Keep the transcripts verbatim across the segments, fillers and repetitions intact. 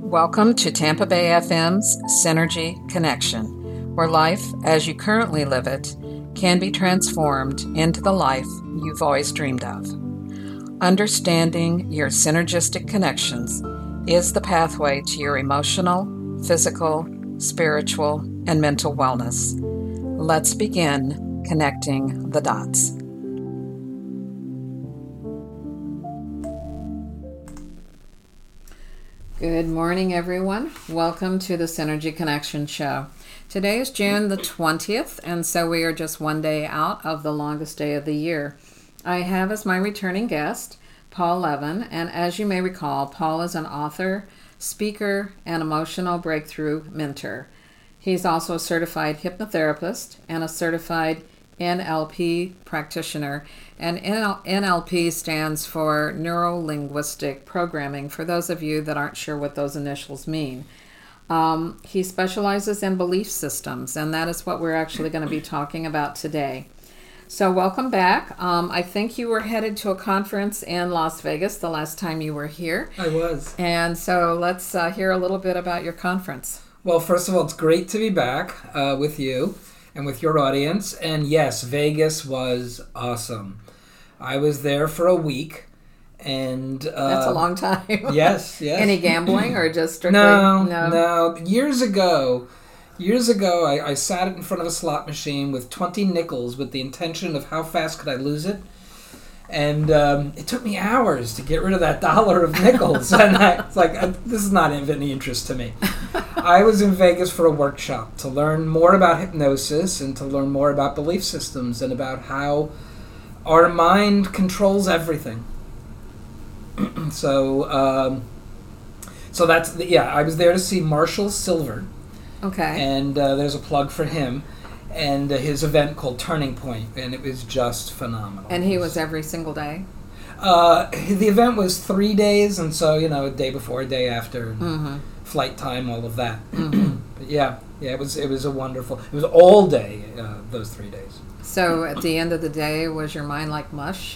Welcome to Tampa Bay F M's Synergy Connection, where life, as you currently live it, can be transformed into the life you've always dreamed of. Understanding your synergistic connections is the pathway to your emotional, physical, spiritual, and mental wellness. Let's begin connecting the dots. Good morning, everyone. Welcome to the Synergy Connection Show. Today is June the twentieth, and so we are just one day out of the longest day of the year. I have as my returning guest, Paul Levin, and as you may recall, Paul is an author, speaker, and emotional breakthrough mentor. He's also a certified hypnotherapist and a certified N L P practitioner, and N L P stands for Neuro-Linguistic Programming, for those of you that aren't sure what those initials mean. Um, he specializes in belief systems, and that is what we're actually going to be talking about today. So welcome back. Um, I think you were headed to a conference in Las Vegas the last time you were here. I was. And so let's uh, hear a little bit about your conference. Well, first of all, it's great to be back uh, with you and with your audience. And yes, Vegas was awesome. I was there for a week. And uh, that's a long time. Yes, yes. Any gambling or just strictly? No, no. no. Years ago, years ago, I, I sat in front of a slot machine with twenty nickels with the intention of how fast could I lose it. And um, it took me hours to get rid of that dollar of nickels. And I, it's like, uh, this is not of any interest to me. I was in Vegas for a workshop to learn more about hypnosis and to learn more about belief systems and about how our mind controls everything. so, um, so that's, the, yeah, I was there to see Marshall Silver. Okay. And uh, there's a plug for him. And uh, his event called Turning Point, and it was just phenomenal. And he was every single day? Uh, the event was three days, and so, you know, a day before, a day after, mm-hmm. flight time, all of that. Mm-hmm. But yeah, yeah, it was it was a wonderful, it was all day, uh, those three days. So at the end of the day, was your mind like mush?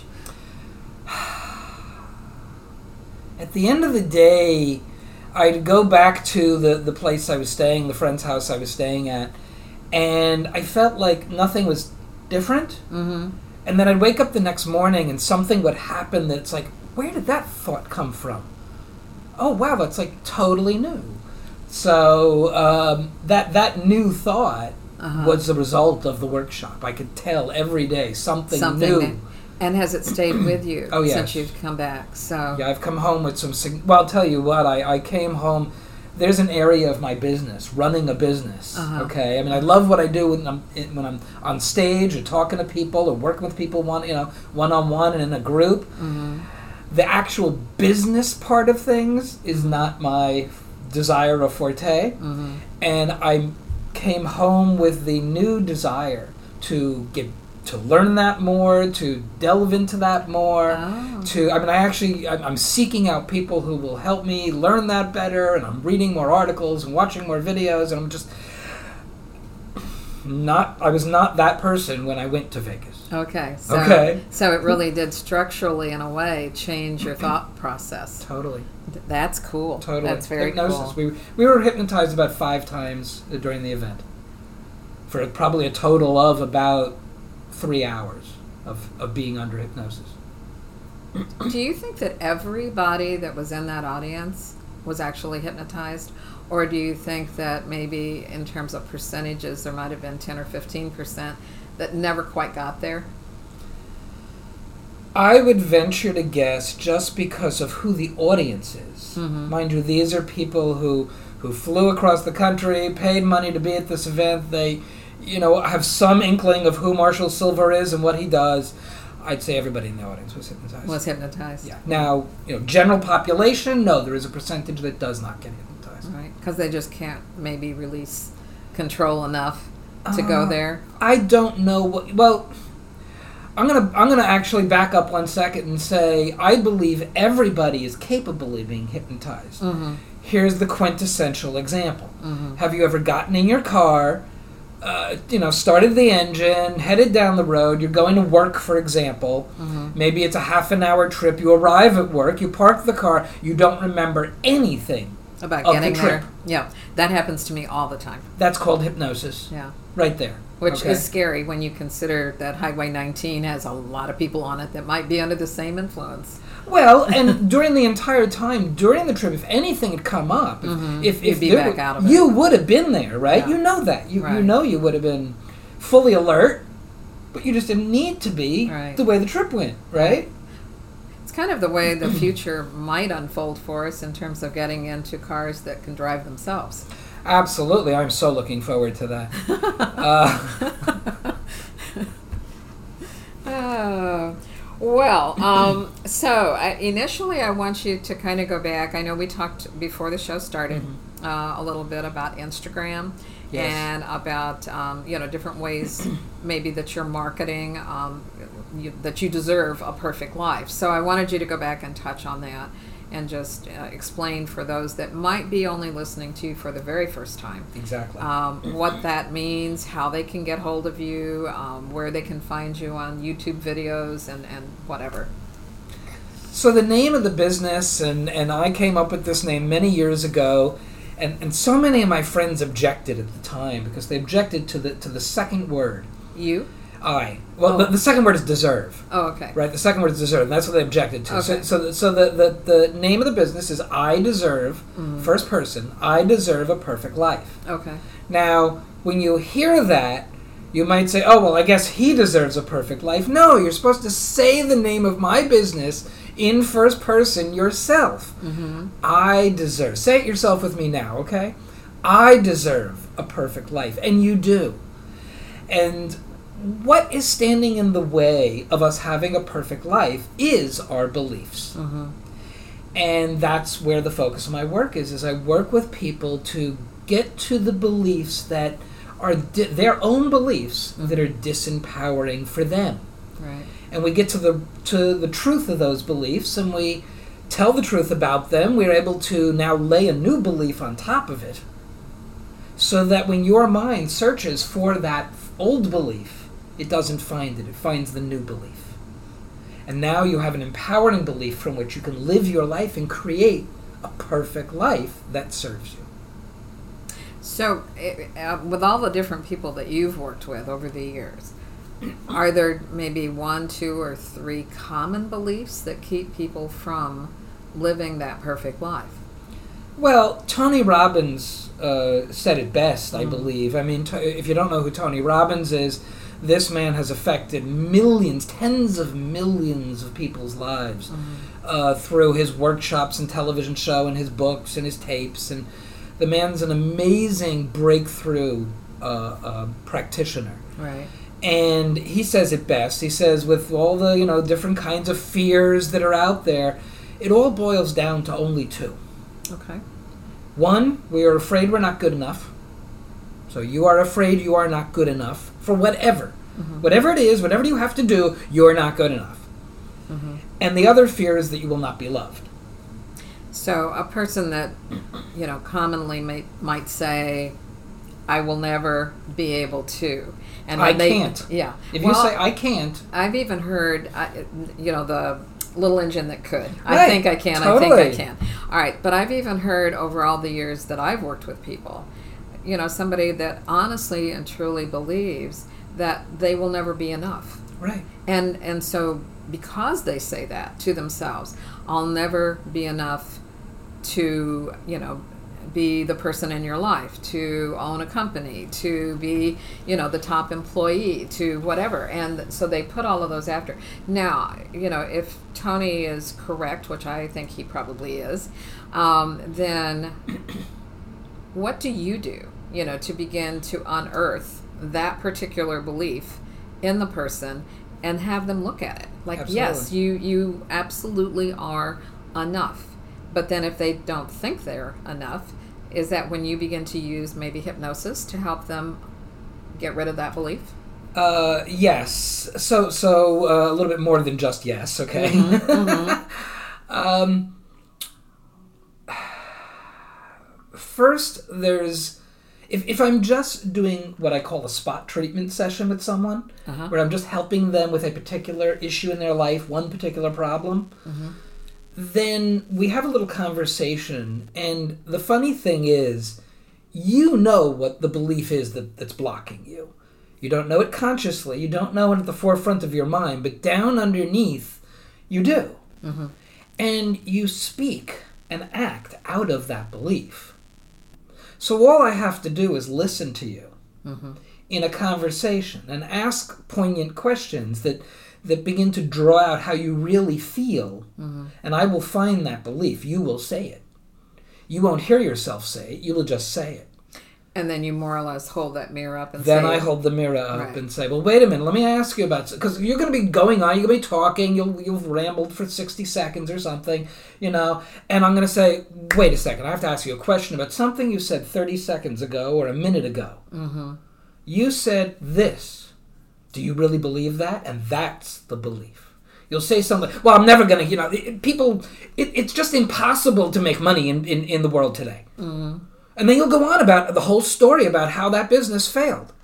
At the end of the day, I'd go back to the, the place I was staying, the friend's house I was staying at, and I felt like nothing was different. Mm-hmm. And then I'd wake up the next morning and something would happen that's like, where did that thought come from? Oh, wow, that's like totally new. So um, that that new thought uh-huh. was the result of the workshop. I could tell every day something, something new. new. And has it stayed with you oh, yes. since you've come back? So yeah, I've come home with some... Well, I'll tell you what, I, I came home... There's an area of my business, running a business, uh-huh. okay? I mean, I love what I do when I'm when I'm on stage or talking to people or working with people one, you know, one-on-one and in a group. Mm-hmm. The actual business part of things is not my desire or forte. Mm-hmm. And I came home with the new desire to get to learn that more, to delve into that more, oh. to, I mean, I actually, I'm seeking out people who will help me learn that better, and I'm reading more articles and watching more videos, and I'm just not, I was not that person when I went to Vegas. Okay. So, okay. So it really did structurally, in a way, change your thought process. Totally. That's cool. Totally. That's very Hypnosis. cool. We, we were hypnotized about five times during the event for probably a total of about three hours of, of being under hypnosis. Do you think that everybody that was in that audience was actually hypnotized? Or do you think that maybe in terms of percentages there might have been ten or fifteen percent that never quite got there? I would venture to guess, just because of who the audience is. Mm-hmm. Mind you, these are people who, who flew across the country, paid money to be at this event. They, you know, have some inkling of who Marshall Silver is and what he does. I'd say everybody in the audience was hypnotized. Was hypnotized. Yeah. Now, you know, general population, no, there is a percentage that does not get hypnotized. Right, because they just can't maybe release control enough to uh, go there. I don't know what. Well, I'm gonna I'm gonna actually back up one second and say I believe everybody is capable of being hypnotized. Mm-hmm. Here's the quintessential example. Mm-hmm. Have you ever gotten in your car? Uh, you know, started the engine, headed down the road, you're going to work, for example. Mm-hmm. Maybe it's a half an hour trip. You arrive at work, you park the car, you don't remember anything About of getting the trip. there. Yeah, that happens to me all the time. That's called hypnosis. Yeah. Right there. Which okay? is scary when you consider that Highway nineteen has a lot of people on it that might be under the same influence. Well, and during the entire time, during the trip, if anything had come up, if, Mm-hmm. if, You'd if be there back were- out of it. you would have been there, right? Yeah. You know that. You, you Right. know you would have been fully alert, but you just didn't need to be Right. the way the trip went, right? It's kind of the way the future might unfold for us in terms of getting into cars that can drive themselves. Absolutely. I'm so looking forward to that. uh, Oh, well, um, so I, initially I want you to kind of go back. I know we talked before the show started uh, a little bit about Instagram Yes. and about um, you know different ways maybe that you're marketing um, you, that you deserve a perfect life. So I wanted you to go back and touch on that and just uh, explain for those that might be only listening to you for the very first time. exactly. Um, what that means, how they can get hold of you, um, where they can find you on YouTube videos and, and whatever. So the name of the business, and, and I came up with this name many years ago, and, and so many of my friends objected at the time because they objected to the to the second word. You? I. Well, Oh. the, the second word is deserve. Oh, okay. Right, the second word is deserve, and that's what they objected to. So, Okay. so, the, so the, the, the name of the business is I deserve, Mm. first person, I deserve a perfect life. Okay. Now, when you hear that, you might say, oh, well, I guess he deserves a perfect life. No, you're supposed to say the name of my business in first person yourself. Mm-hmm. I deserve. Say it yourself with me now, okay? I deserve a perfect life, and you do. And what is standing in the way of us having a perfect life is our beliefs. Mm-hmm. And that's where the focus of my work is, is I work with people to get to the beliefs that are di- their own beliefs that are disempowering for them. Right. And we get to the to the truth of those beliefs, and we tell the truth about them. We're able to now lay a new belief on top of it, so that when your mind searches for that old belief, it doesn't find it. It finds the new belief. And now you have an empowering belief from which you can live your life and create a perfect life that serves you. So, uh, with all the different people that you've worked with over the years, are there maybe one, two, or three common beliefs that keep people from living that perfect life? Well, Tony Robbins uh, said it best, I Mhm. believe. I mean, t- if you don't know who Tony Robbins is, this man has affected millions, tens of millions of people's lives uh, through his workshops and television show and his books and his tapes. And the man's an amazing breakthrough uh, uh, practitioner. Right. And he says it best. He says, with all the, you know, different kinds of fears that are out there, it all boils down to only two. Okay. One, we are afraid we're not good enough. So you are afraid you are not good enough for whatever. Mm-hmm. Whatever it is, whatever you have to do, you're not good enough. Mm-hmm. And the other fear is that you will not be loved. So, a person that, you know, commonly may, might say, I will never be able to. And I when they, can't. Yeah. If Well, you say, I can't, I've even heard, uh, you know, the little engine that could. I Right, think I can, totally. I think I can. All right, but I've even heard over all the years that I've worked with people, you know, somebody that honestly and truly believes that they will never be enough. right. And and so because they say that to themselves, I'll never be enough to, you know, be the person in your life, to own a company, to be, you know, the top employee, to whatever. And so they put all of those after. Now, you know, if Tony is correct, which I think he probably is, um, then what do you do, you know, to begin to unearth that particular belief in the person and have them look at it? Like, Absolutely. yes, you, you absolutely are enough. But then if they don't think they're enough, is that when you begin to use maybe hypnosis to help them get rid of that belief? Uh, yes. So, so uh, a little bit more than just yes, okay? Mm-hmm. um, first, there's... If, if I'm just doing what I call a spot treatment session with someone, Uh-huh. where I'm just helping them with a particular issue in their life, one particular problem, Mm-hmm. then we have a little conversation, and the funny thing is, you know what the belief is that, that's blocking you. You don't know it consciously, you don't know it at the forefront of your mind, but down underneath, you do. Mm-hmm. And you speak and act out of that belief. So all I have to do is listen to you Mm-hmm. in a conversation and ask poignant questions that that begin to draw out how you really feel, Mm-hmm. and I will find that belief. You will say it. You won't hear yourself say it. You will just say it. And then you more or less hold that mirror up and Then say, I hold the mirror up Right. and say, well, wait a minute, let me ask you about... Because you're going to be going on, you're going to be talking, you'll, you've rambled for sixty seconds or something, you know, and I'm going to say, wait a second, I have to ask you a question about something you said thirty seconds ago or a minute ago. Mm-hmm. You said this. Do you really believe that? And that's the belief. You'll say something, well, I'm never going to, you know, it, people, it, it's just impossible to make money in, in, in the world today. Mm-hmm. And then you'll go on about the whole story about how that business failed.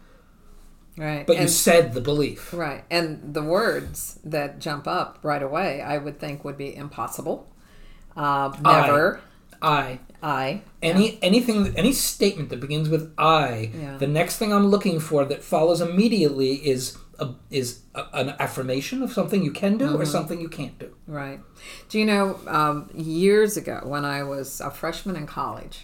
Right. But and, you said the belief. Right. And the words that jump up right away, I would think would be impossible. Uh, never. I. I. Any yeah. anything, any statement that begins with I, Yeah. the next thing I'm looking for that follows immediately is a, is a, an affirmation of something you can do mm-hmm. or something you can't do. Right. Do you know, um, years ago when I was a freshman in college,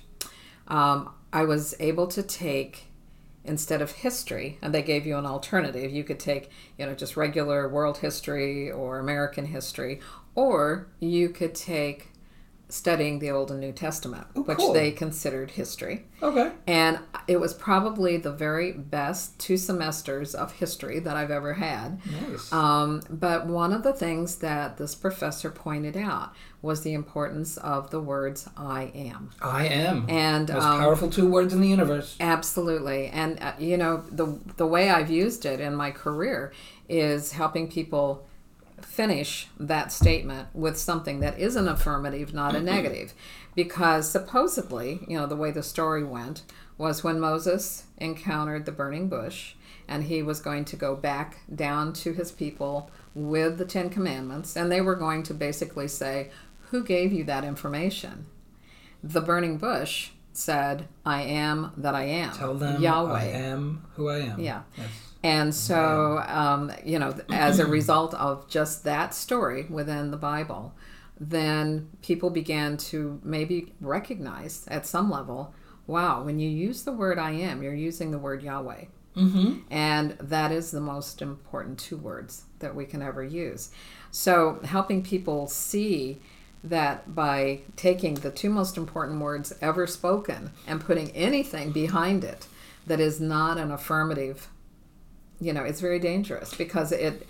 um, I was able to take, instead of history, and they gave you an alternative, you could take, you know, just regular world history or American history, or you could take studying the Old and New Testament, Ooh, which cool. they considered history. Okay. And it was probably the very best two semesters of history that I've ever had. Nice. Um, but one of the things that this professor pointed out was the importance of the words I am. I am. And most um, powerful two words in the universe. Absolutely. And, uh, you know, the the way I've used it in my career is helping people finish that statement with something that is an affirmative, not a negative. Because supposedly, you know, the way the story went was when Moses encountered the burning bush and he was going to go back down to his people with the Ten Commandments, and they were going to basically say, who gave you that information? The burning bush said, I am that I am. Tell them Yahweh. I am who I am. Yeah. Yes. And so, um, you know, as a result of just that story within the Bible, then people began to maybe recognize at some level, wow, when you use the word I am, you're using the word Yahweh. Mm-hmm. And that is the most important two words that we can ever use. So helping people see that by taking the two most important words ever spoken and putting anything behind it that is not an affirmative, you know, it's very dangerous because it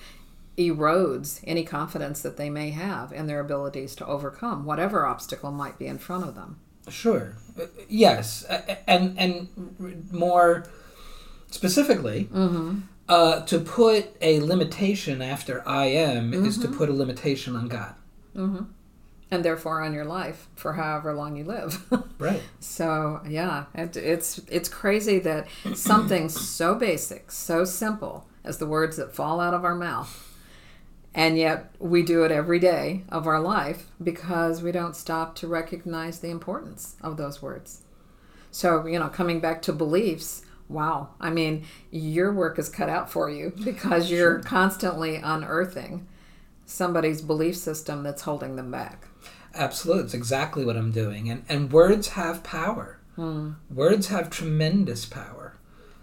erodes any confidence that they may have in their abilities to overcome whatever obstacle might be in front of them. Sure. Uh, yes. Uh, and and more specifically, Mm-hmm. uh, to put a limitation after I am Mm-hmm. is to put a limitation on God. Mm-hmm. And therefore on your life for however long you live. Right. So yeah, it, it's it's crazy that something so basic, so simple as the words that fall out of our mouth, and yet we do it every day of our life because we don't stop to recognize the importance of those words. So, you know, coming back to beliefs, wow, I mean, your work is cut out for you because you're Sure. constantly unearthing somebody's belief system that's holding them back. Absolutely. It's exactly what I'm doing. And and words have power. Hmm. Words have tremendous power.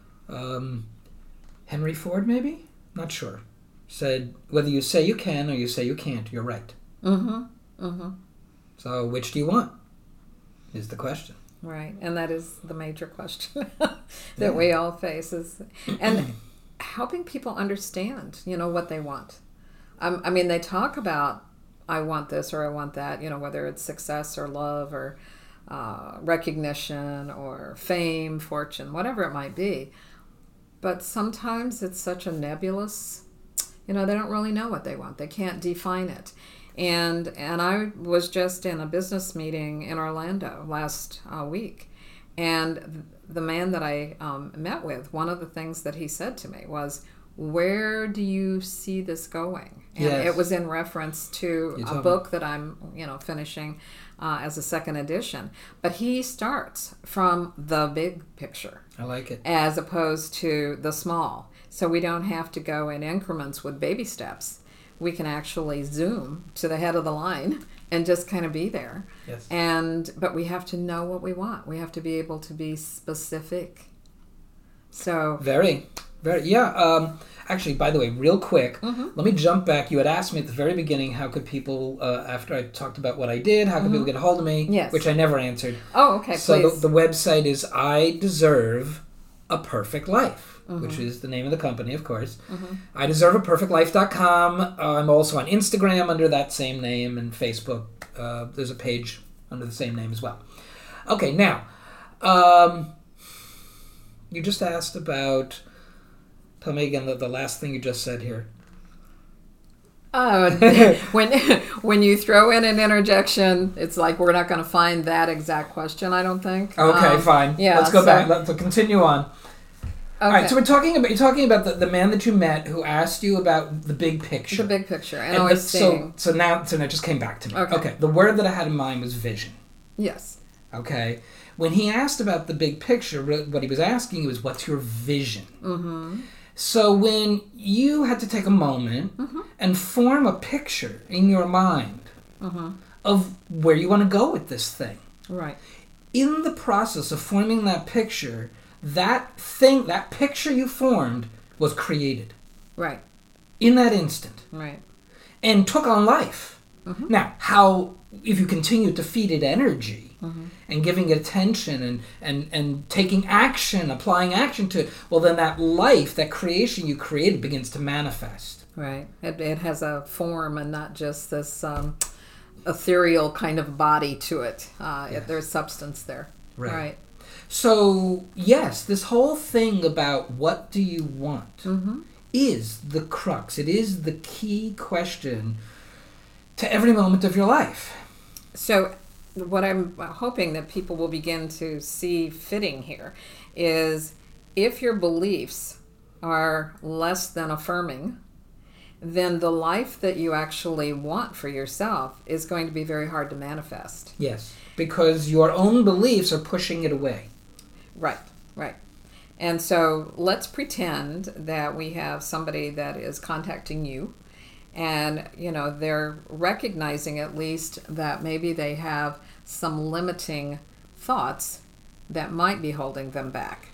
Um, Henry Ford, maybe? Not sure. Said, whether you say you can or you say you can't, you're right. Mm-hmm. Mm-hmm. So which do you want? Is the question. Right. And that is the major question Yeah. that we all face is, and helping people understand, you know, what they want. Um, I mean, they talk about, I want this or I want that, you know, whether it's success or love or uh, recognition or fame, fortune, whatever it might be. But sometimes it's such a nebulous, you know, they don't really know what they want. They can't define it. And and I was just in a business meeting in Orlando last uh, week. And the man that I um, met with, one of the things that he said to me was, where do you see this going? And Yes. it was in reference to You a told book that I'm, you know, finishing uh, as a second edition. But he starts from the big picture I like it. as opposed to the small. So we don't have to go in increments with baby steps. We can actually zoom to the head of the line and just kind of be there. Yes. And but we have to know what we want. We have to be able to be specific. So Very, very, yeah. Um, actually, by the way, real quick, Mhm. let me jump back. You had asked me at the very beginning, how could people, uh, after I talked about what I did, how could people get a hold of me? Yes. Which I never answered. oh, okay, So please. the, the website is I Deserve a Perfect Life, which is the name of the company, of course. I deserve a perfect life dot com. Uh, I'm also on Instagram under that same name, and Facebook. Uh, there's a page under the same name as well. Okay, now, um, you just asked about. Tell me again the, the last thing you just said here. Oh, when when you throw in an interjection, it's like we're not going to find that exact question. I don't think. Okay, Um, fine. yeah, Let's go so- back. Let's continue on. All Okay. right, so we're talking about you're talking about the, the man that you met who asked you about the big picture. the big picture, and, And always the- seeing. so so now so now it just came back to me. Okay. The word that I had in mind was vision. Yes. Okay. When he asked about the big picture, what what he was asking was, "What's your vision?" Mm-hmm. So when you had to take a moment Mm-hmm. and form a picture in your mind Mm-hmm. of where you want to go with this thing, Right. in the process of forming that picture, that thing, that picture you formed was created Right. in that instant Right. and took on life. Mhm. Now, how, if you continue to feed it energy Mhm. and giving it attention and, and, and taking action, applying action to it, well, then that life, that creation you created begins to manifest. Right. It, it has a form and not just this um, ethereal kind of body to it. Uh, Yes. it there's substance there. Right. Right. So, yes, this whole thing about what do you want Mm-hmm. is the crux. It is the key question to every moment of your life. So, what I'm hoping that people will begin to see fitting here is if your beliefs are less than affirming, then the life that you actually want for yourself is going to be very hard to manifest. Yes, because your own beliefs are pushing it away. Right, right. And so let's pretend that we have somebody that is contacting you and, you know, they're recognizing at least that maybe they have some limiting thoughts that might be holding them back.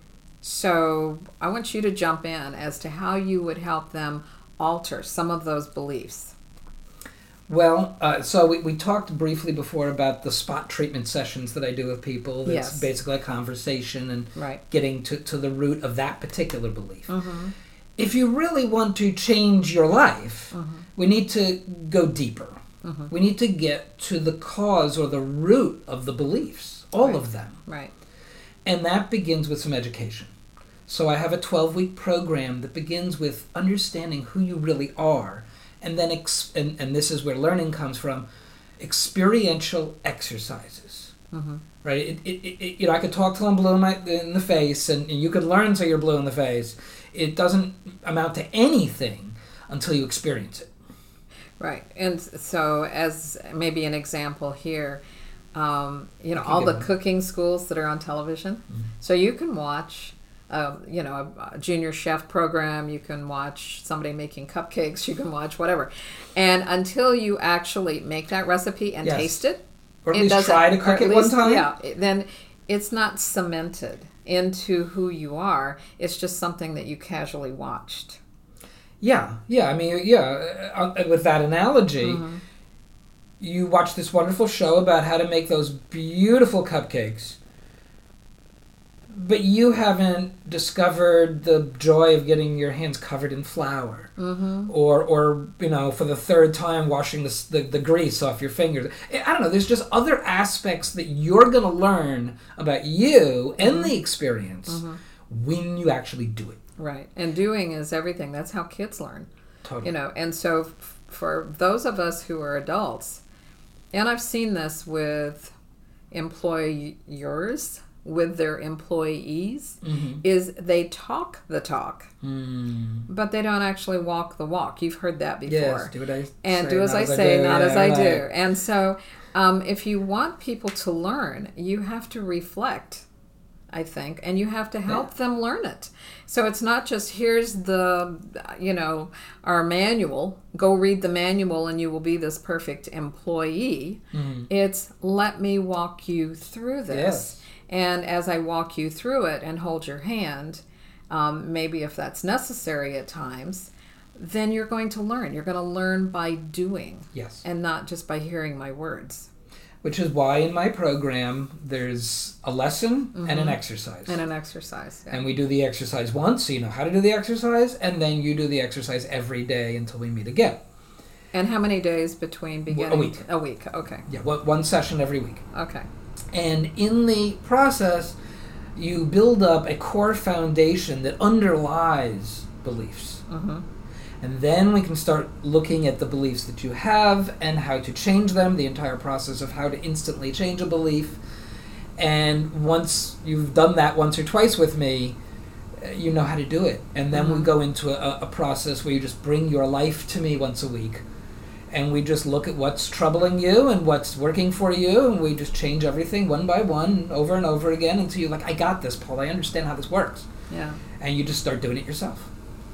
So I want you to jump in as to how you would help them alter some of those beliefs. Well, uh, so we, we talked briefly before about the spot treatment sessions that I do with people. That's Yes. basically a conversation and Right. getting to, to the root of that particular belief. Mm-hmm. If you really want to change your life, Mm-hmm. we need to go deeper. Mm-hmm. We need to get to the cause or the root of the beliefs, all Right. of them. Right. And that begins with some education. So I have a twelve-week program that begins with understanding who you really are. And then, ex- and, and this is where learning comes from, experiential exercises. Mm-hmm. Right? It, it, it, you know, I could talk till I'm blue in, my, in the face, and, and you could learn till you're blue in the face. It doesn't amount to anything until you experience it. Right. And so as maybe an example here, um, you know, You can all give the one. cooking schools that are on television. Mm-hmm. So you can watch, uh, you know, a, a junior chef program. You can watch somebody making cupcakes. You can watch whatever. And until you actually make that recipe and Yes. taste it, Or at it least doesn't- try to or cook at it one least- time. Yeah, it- then it's not cemented into who you are. It's just something that you casually watched. Yeah, yeah. I mean, yeah. Uh, uh, with that analogy, Mm-hmm. you watch this wonderful show about how to make those beautiful cupcakes, but you haven't discovered the joy of getting your hands covered in flour, Mm-hmm. or, or you know, for the third time washing the, s- the the grease off your fingers. I don't know. There's just other aspects that you're going to learn about you and the experience Mm-hmm. when you actually do it. Right. And doing is everything. That's how kids learn. Totally. You know, and so f- for those of us who are adults, and I've seen this with employers with their employees Mm-hmm. is they talk the talk, Mm. but they don't actually walk the walk. You've heard that before. Yes, do what I and say, do as not I say, do. not Yeah, as I right. do. And so um, if you want people to learn, you have to reflect, I think, and you have to help Yeah. them learn it. So it's not just here's the, you know, our manual, go read the manual and you will be this perfect employee. Mm-hmm. It's let me walk you through this. Yes. And as I walk you through it and hold your hand, um, maybe if that's necessary at times, then you're going to learn. You're going to learn by doing Yes. and not just by hearing my words. Which is why in my program there's a lesson and an exercise. And an exercise. Yeah. And we do the exercise once, so you know how to do the exercise, and then you do the exercise every day until we meet again. And how many days between beginning? A week. A week. Okay. Yeah, one one session every week. Okay. And in the process, you build up a core foundation that underlies beliefs. Mm-hmm. And then we can start looking at the beliefs that you have and how to change them, the entire process of how to instantly change a belief. And once you've done that once or twice with me, uh, you know how to do it. And then we Mhm. go into a, a process where you just bring your life to me once a week. And we just look at what's troubling you and what's working for you, and we just change everything one by one, over and over again, until you're like, I got this, Paul, I understand how this works. Yeah. And you just start doing it yourself.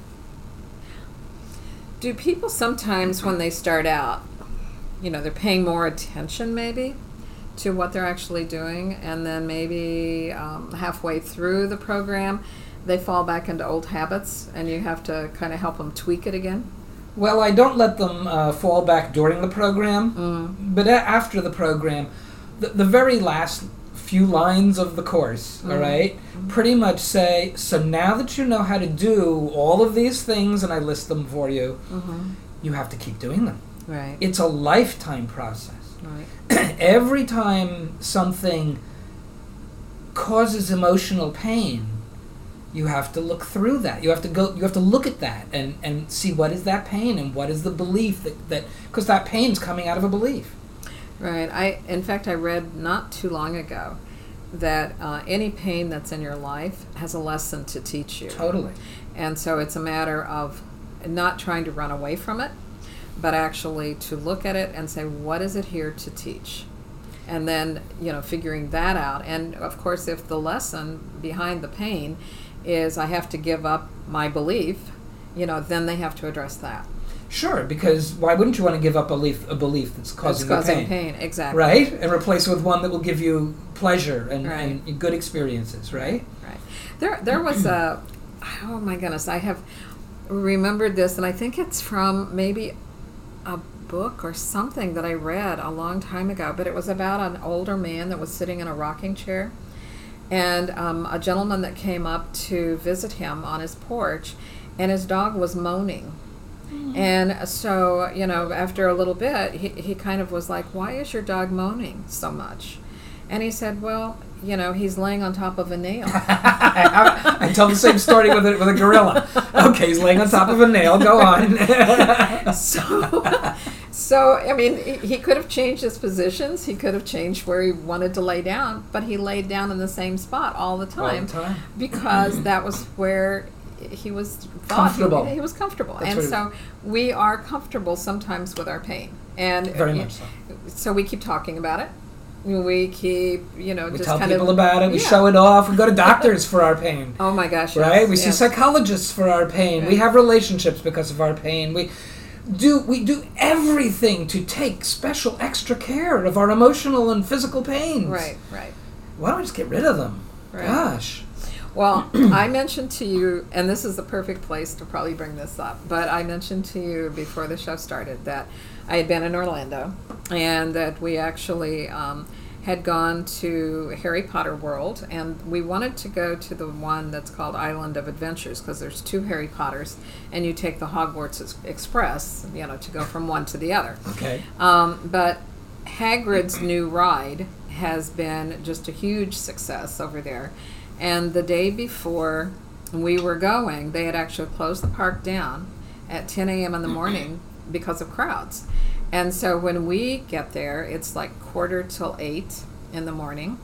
Do people sometimes, when they start out, you know, they're paying more attention maybe to what they're actually doing, and then maybe um, halfway through the program, they fall back into old habits, and you have to kind of help them tweak it again? Well, I don't let them uh, fall back during the program, Mm. but a- after the program, the, the very last few lines of the course, all Mhm. right, pretty much say, so now that you know how to do all of these things, and I list them for you, Mm-hmm. you have to keep doing them. Right. It's a lifetime process. Right. Every time something causes emotional pain, you have to look through that. You have to go. You have to look at that and, and see what is that pain and what is the belief that that because that pain's coming out of a belief. Right. I, in fact, I read not too long ago that uh, any pain that's in your life has a lesson to teach you. Totally. And so it's a matter of not trying to run away from it, but actually to look at it and say, what is it here to teach? And then, you know, figuring that out. And of course, if the lesson behind the pain is I have to give up my belief, you know, then they have to address that. Sure, because why wouldn't you want to give up a belief, a belief that's causing, It's causing you pain, pain, exactly. right? And replace it with one that will give you pleasure and, Right. and good experiences, right? Right. There, there was a. Oh my goodness! I have remembered this, and I think it's from maybe a book or something that I read a long time ago. But it was about an older man that was sitting in a rocking chair, and um, a gentleman that came up to visit him on his porch, and his dog was moaning. And so, you know, after a little bit, he, he kind of was like, why is your dog moaning so much? And he said, well, you know, he's laying on top of a nail. I, I tell the same story with a, with a gorilla. Okay, he's laying on top of a nail. Go on. so, so, I mean, he, he could have changed his positions. He could have changed where he wanted to lay down, but he laid down in the same spot all the time, All the time. because that was where he was thought Comfortable. He, he was comfortable. That's and what it- so we are comfortable sometimes with our pain. And Very uh, much so. So we keep talking about it. We keep, you know, We just tell kind people of about it. We yeah. show it off. We go to doctors for our pain. Oh my gosh! Right? yes, We see yes. psychologists for our pain. We Right. have relationships because of our pain. We do we do everything to take special extra care of our emotional and physical pains. Right, right. Why don't we just get rid of them? Right. Gosh. Well, I mentioned to you, and this is the perfect place to probably bring this up, but I mentioned to you before the show started that I had been in Orlando, and that we actually um, had gone to Harry Potter World, and we wanted to go to the one that's called Island of Adventures, because there's two Harry Potters, and you take the Hogwarts Ex- Express, you know, to go from one to the other. Okay. Um, but Hagrid's new ride has been just a huge success over there. And the day before we were going, they had actually closed the park down at ten a.m. in the morning because of crowds. And so when we get there, it's like quarter till eight in the morning.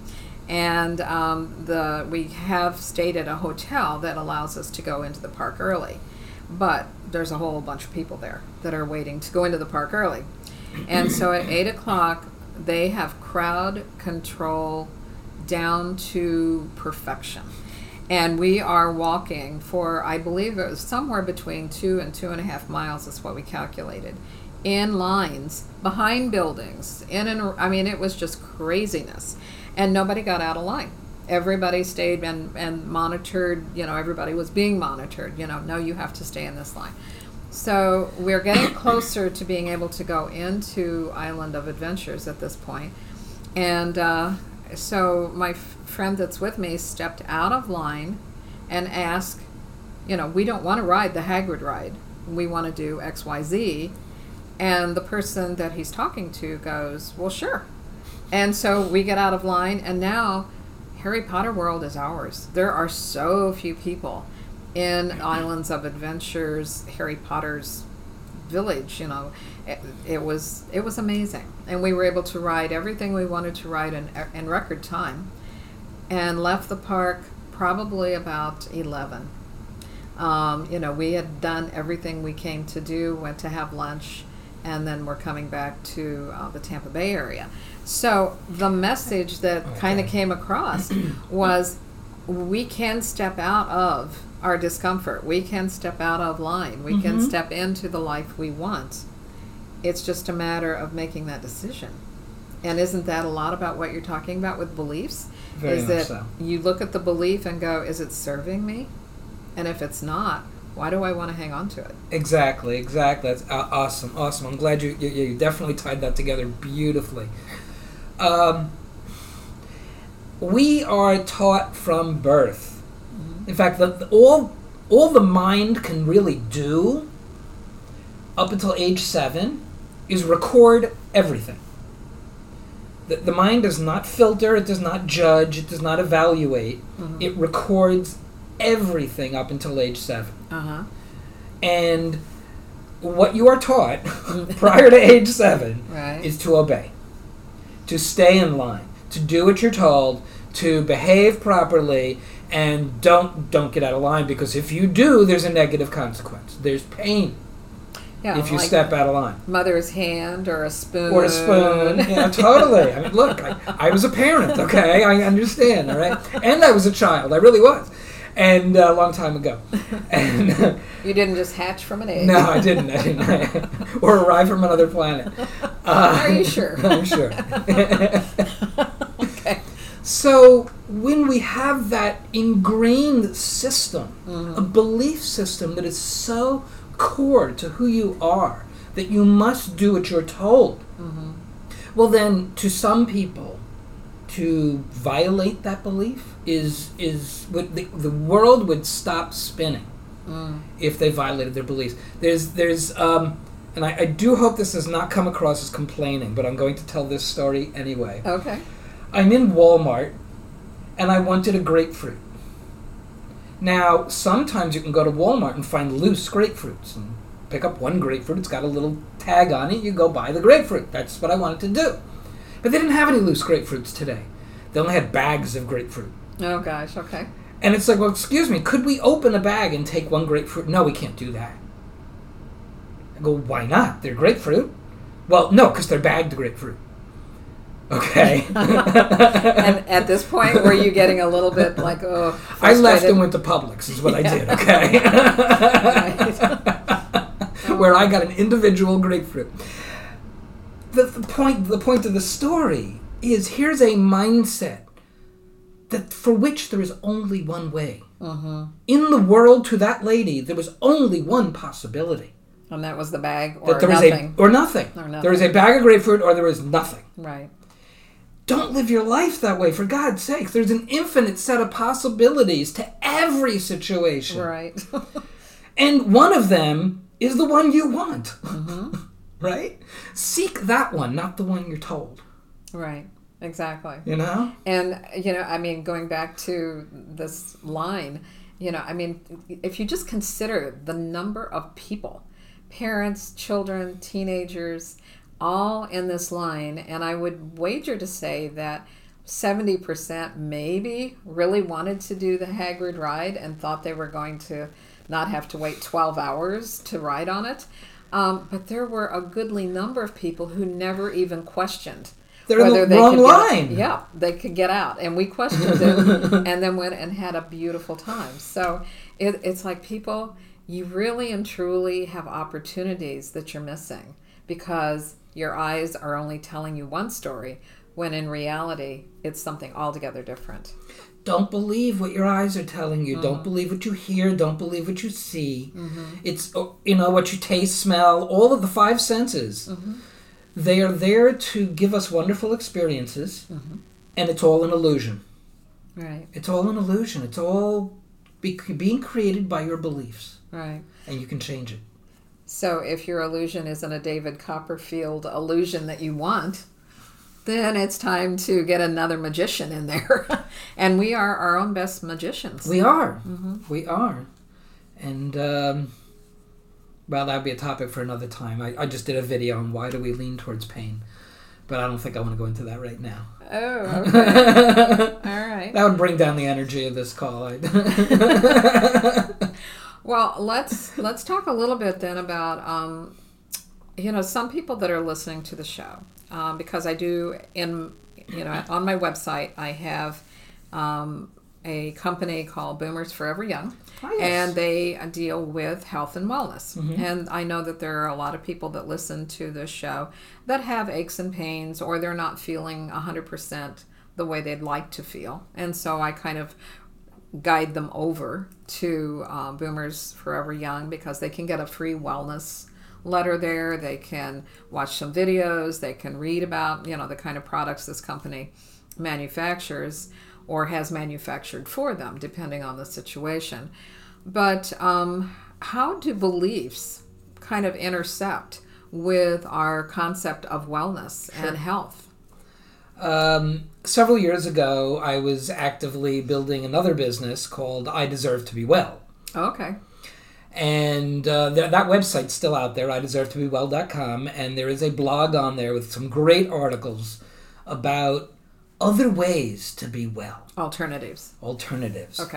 And um, the we have stayed at a hotel that allows us to go into the park early. But there's a whole bunch of people there that are waiting to go into the park early. And so at eight o'clock, they have crowd control down to perfection. And we are walking for, I believe it was somewhere between two and two and a half miles is what we calculated, in lines, behind buildings, in and, I mean, it was just craziness. And nobody got out of line. Everybody stayed and, and monitored, you know, everybody was being monitored, you know, no, you have to stay in this line. So we're getting closer to being able to go into Island of Adventures at this point. And uh, so my f- friend that's with me stepped out of line and asked, you know, we don't want to ride the Hagrid ride. We want to do X Y Z. And the person that he's talking to goes, well, sure. And so we get out of line, and now Harry Potter World is ours. There are so few people in Islands of Adventures, Harry Potter's village, you know. It, it was it was amazing. And we were able to ride everything we wanted to ride in, in record time, and left the park probably about eleven. Um, you know, we had done everything we came to do, went to have lunch, and then we're coming back to uh, the Tampa Bay area. So the message that okay. kind of came across was we can step out of our discomfort. We can step out of line. We mm-hmm. can step into the life we want. It's just a matter of making that decision. And isn't that a lot about what you're talking about with beliefs? Very is much that so. You look at the belief and go, is it serving me? And if it's not, why do I want to hang on to it? Exactly, exactly. That's uh, awesome, awesome. I'm glad you, you you definitely tied that together beautifully. Um, we are taught from birth. Mm-hmm. In fact, the, the, all all the mind can really do up until age seven is record everything. The, the mind does not filter, it does not judge, it does not evaluate. Mm-hmm. It records everything up until age seven. Uh-huh. And what you are taught prior to age seven right. is to obey, to stay in line, to do what you're told, to behave properly, and don't don't get out of line, because if you do, there's a negative consequence. There's pain yeah, if you like step out of line. Mother's hand or a spoon. Or a spoon. Yeah, totally. I mean, look, I, I was a parent, okay? I understand, all right? And I was a child. I really was. And uh, a long time ago. And uh, you didn't just hatch from an egg. No, I didn't. I didn't. Or arrive from another planet. Uh, Are you sure? I'm sure. Okay. So when we have that ingrained system, mm-hmm. a belief system that is so core to who you are, that you must do what you're told, mm-hmm. well then, to some people, to violate that belief is is would the, the world would stop spinning mm. if they violated their beliefs. There's there's um, and I, I do hope this does not come across as complaining, but I'm going to tell this story anyway. Okay. I'm in Walmart, and I wanted a grapefruit. Now, sometimes you can go to Walmart and find loose grapefruits and pick up one grapefruit. It's got a little tag on it. You go buy the grapefruit. That's what I wanted to do. But they didn't have any loose grapefruits today. They only had bags of grapefruit. Oh, gosh, okay. And it's like, well, excuse me, could we open a bag and take one grapefruit? No, we can't do that. I go, why not? They're grapefruit. Well, no, because they're bagged grapefruit. Okay. And at this point, were you getting a little bit like, oh, frustrated? I left and went to Publix is what yeah. I did, okay? Right. Where I got an individual grapefruit. The, the point the point of the story is, here's a mindset that for which there is only one way. Mm-hmm. In the world, to that lady, there was only one possibility. And that was the bag or that there nothing. Was a, or nothing. Or nothing. There was a bag of grapefruit or there was nothing. Right. Don't live your life that way, for God's sakes. There's an infinite set of possibilities to every situation. Right. And one of them is the one you want. Mm-hmm. Right? Seek that one, not the one you're told. Right. Exactly. You know? And, you know, I mean, going back to this line, you know, I mean, if you just consider the number of people, parents, children, teenagers, all in this line, and I would wager to say that seventy percent maybe really wanted to do the Hagrid ride and thought they were going to not have to wait twelve hours to ride on it. Um, but there were a goodly number of people who never even questioned They're in whether the they wrong could line. Get, yeah, they could get out. And we questioned it and then went and had a beautiful time. So it, it's like people, you really and truly have opportunities that you're missing because your eyes are only telling you one story when in reality it's something altogether different. Don't believe what your eyes are telling you. Mm-hmm. Don't believe what you hear. Don't believe what you see. Mm-hmm. It's, you know, what you taste, smell, all of the five senses. Mm-hmm. They are there to give us wonderful experiences, Mm-hmm. and it's all an illusion. Right. It's all an illusion. It's all be- being created by your beliefs. Right. And you can change it. So if your illusion isn't a David Copperfield illusion that you want, then it's time to get another magician in there. And we are our own best magicians. We are. Mm-hmm. We are. And, um, well, that would be a topic for another time. I, I just did a video on why do we lean towards pain. But I don't think I want to go into that right now. Oh, okay. All right. That would bring down the energy of this call. Well, let's let's talk a little bit then about, um, you know, some people that are listening to the show. Um, because I do, in you know, on my website, I have um, a company called Boomers Forever Young, Oh, yes. and they deal with health and wellness. Mhm. And I know that there are a lot of people that listen to this show that have aches and pains, or they're not feeling one hundred percent the way they'd like to feel. And so I kind of guide them over to uh, Boomers Forever Young because they can get a free wellness letter there. They can watch some videos. They can read about, you know, the kind of products this company manufactures or has manufactured for them, depending on the situation. But um, how do beliefs kind of intercept with our concept of wellness Sure. and health? Um, several years ago, I was actively building another business called I Deserve to Be Well. Okay. And uh, th- that website's still out there, I deserve to be well dot com, and there is a blog on there with some great articles about other ways to be well. Alternatives. Alternatives. Okay.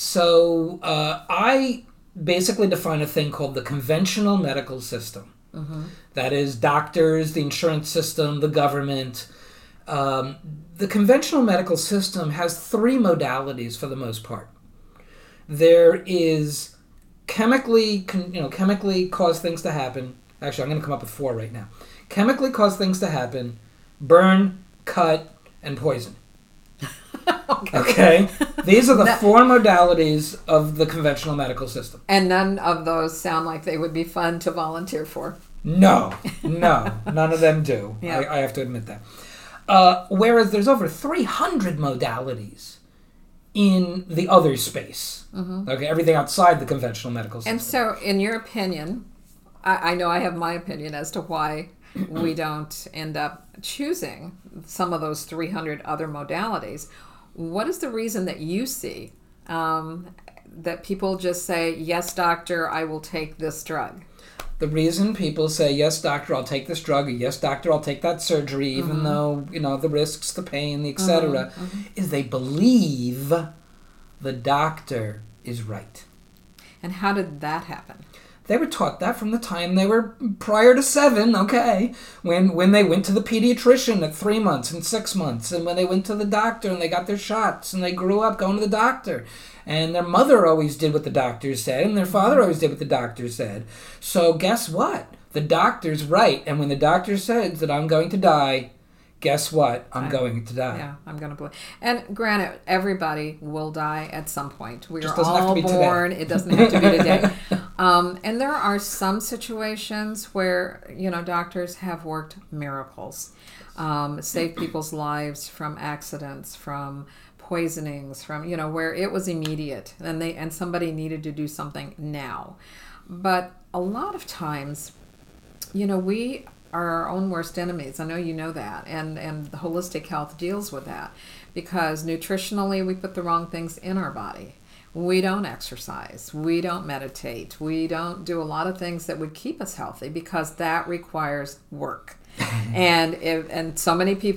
So uh, I basically define a thing called the conventional medical system. Mm-hmm. That is doctors, the insurance system, the government. Um, the conventional medical system has three modalities for the most part. There is chemically, con- you know, chemically cause things to happen. Actually, I'm going to come up with four right now. Chemically cause things to happen, burn, cut, and poison. Okay. Okay? These are the That- four modalities of the conventional medical system. And none of those sound like they would be fun to volunteer for. No, no, none of them do. Yeah. I, I have to admit that. Uh, whereas there's over three hundred modalities in the other space. Mm-hmm. Okay, everything outside the conventional medical system. And so, in your opinion, I, I know I have my opinion as to why we don't end up choosing some of those three hundred other modalities. What is the reason that you see um, that people just say, yes, doctor, I will take this drug? The reason people say, yes, doctor, I'll take this drug, or yes, doctor, I'll take that surgery, even Mm-hmm. though, you know, the risks, the pain, the et cetera, Mm-hmm. is they believe the doctor is right. And how did that happen? They were taught that from the time they were prior to seven, okay, when when they went to the pediatrician at three months and six months, and when they went to the doctor and they got their shots, and they grew up going to the doctor. And their mother always did what the doctor said, and their father always did what the doctor said. So guess what? The doctor's right, and when the doctor says that I'm going to die, guess what? I'm I- going to die. Yeah, I'm going to believe. And granted, everybody will die at some point. We Just are doesn't have to all be today. born. It doesn't have to be today. Um, and there are some situations where, you know, doctors have worked miracles, um, saved people's lives from accidents, from poisonings, from, you know, where it was immediate and they and somebody needed to do something now. But a lot of times, you know, we are our own worst enemies. I know you know that. And, and the holistic health deals with that because nutritionally we put the wrong things in our body. We don't exercise. We don't meditate. We don't do a lot of things that would keep us healthy because that requires work. and if, and so many people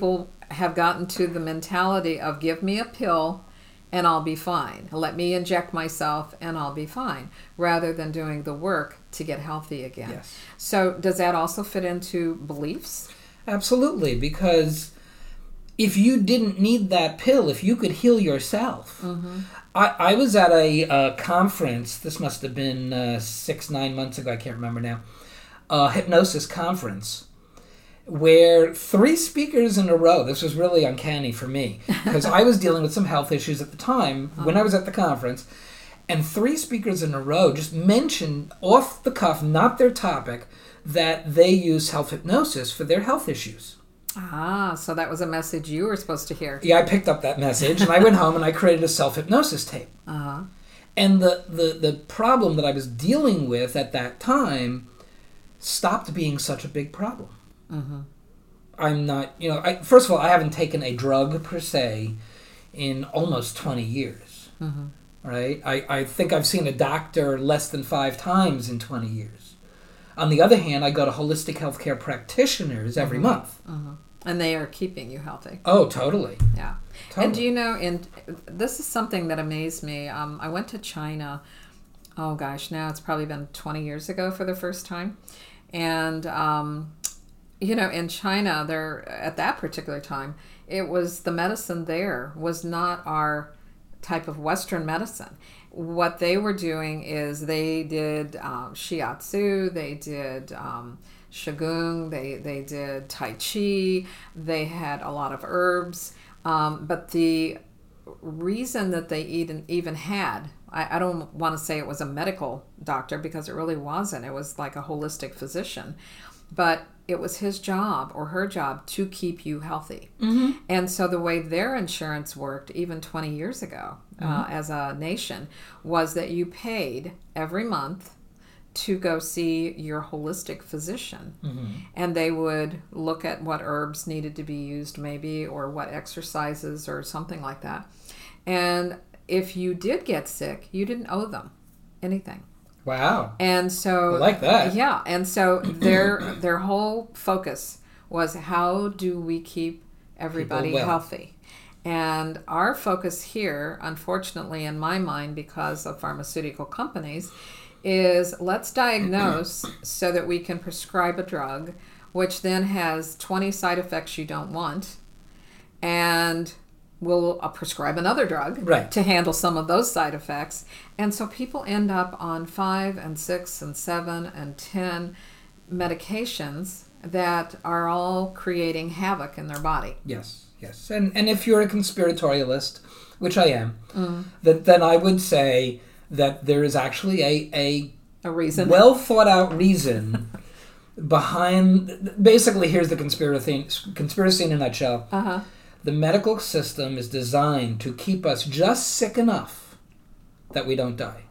have gotten to the mentality of give me a pill and I'll be fine. Let me inject myself and I'll be fine, rather than doing the work to get healthy again. Yes. So does that also fit into beliefs? Absolutely, because if you didn't need that pill, if you could heal yourself. Mm-hmm. I, I was at a uh, conference, this must have been uh, six, nine months ago, I can't remember now, a hypnosis conference, where three speakers in a row, this was really uncanny for me, because I was dealing with some health issues at the time when I was at the conference, and three speakers in a row just mentioned off the cuff, not their topic, that they use self-hypnosis for their health issues. Ah, so that was a message you were supposed to hear. Yeah, I picked up that message, and I went home and I created a self-hypnosis tape. Uh-huh. And the, the, the problem that I was dealing with at that time stopped being such a big problem. Mm-hmm. I'm not, you know, I, first of all, I haven't taken a drug per se in almost twenty years, mm-hmm. right? I, I think I've seen a doctor less than five times in twenty years. On the other hand, I go to holistic healthcare practitioners every mm-hmm. month. Mm-hmm. And they are keeping you healthy. Oh, totally. Yeah. Totally. And do you know, and this is something that amazed me. Um, I went to China, oh gosh, now it's probably been twenty years ago for the first time. And, um, you know, in China, there at that particular time, it was the medicine there was not our type of Western medicine. What they were doing is they did um, shiatsu, they did um, Shigung, they, they did Tai Chi, they had a lot of herbs. Um, but the reason that they even, even had, I, I don't want to say it was a medical doctor because it really wasn't. It was like a holistic physician. But it was his job or her job to keep you healthy. Mm-hmm. And so the way their insurance worked, even twenty years ago, mm-hmm. uh, as a nation, was that you paid every month to go see your holistic physician. Mm-hmm. And they would look at what herbs needed to be used maybe, or what exercises or something like that. And if you did get sick, you didn't owe them anything. Wow. And so I like that. Yeah, and so their their whole focus was how do we keep everybody well. healthy? And our focus here, unfortunately in my mind because of pharmaceutical companies, is let's diagnose so that we can prescribe a drug which then has twenty side effects you don't want, and we'll uh, prescribe another drug right. to handle some of those side effects. And so people end up on five and six and seven and ten medications that are all creating havoc in their body. Yes, yes. And and if you're a conspiratorialist, which I am, mm. then, then I would say that there is actually a, a, a reason, well thought out reason behind, basically here's the conspiracy, conspiracy in a nutshell. Uh-huh. The medical system is designed to keep us just sick enough that we don't die.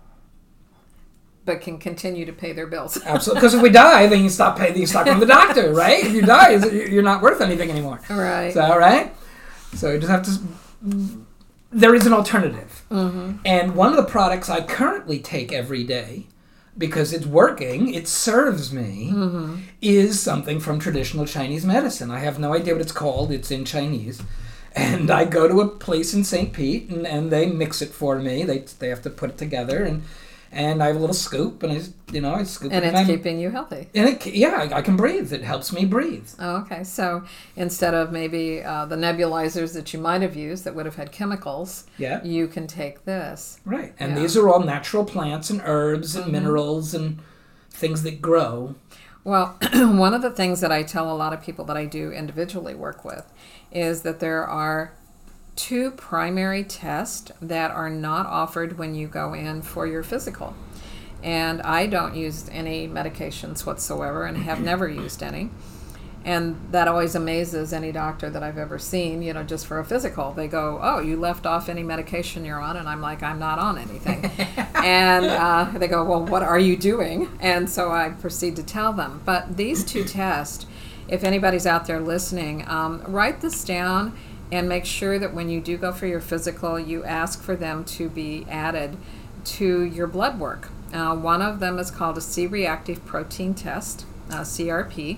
But can continue to pay their bills. Absolutely. Because if we die, then you stop paying, you stop going to the doctor, right? If you die, you're not worth anything anymore. Right. So, right? So you just have to... There is an alternative. Mm-hmm. And one of the products I currently take every day, because it's working, it serves me, mm-hmm. is something from traditional Chinese medicine. I have no idea what it's called. It's in Chinese. And I go to a place in Saint Pete, and, and they mix it for me. They they have to put it together, and and I have a little scoop, and I, you know, I scoop and it. And it's keeping you healthy. And it, yeah, I, I can breathe. It helps me breathe. Oh, okay. So instead of maybe uh, the nebulizers that you might have used that would have had chemicals, yeah. you can take this. Right. And yeah. these are all natural plants and herbs and mm-hmm. minerals and things that grow. Well, one of the things that I tell a lot of people that I do individually work with is that there are two primary tests that are not offered when you go in for your physical. And I don't use any medications whatsoever and have never used any. And that always amazes any doctor that I've ever seen, you know, just for a physical. They go, oh, you left off any medication you're on? And I'm like, I'm not on anything. And uh, they go, well, what are you doing? And so I proceed to tell them. But these two tests, if anybody's out there listening, um, write this down and make sure that when you do go for your physical, you ask for them to be added to your blood work. Uh, one of them is called a C-reactive protein test, uh, C R P.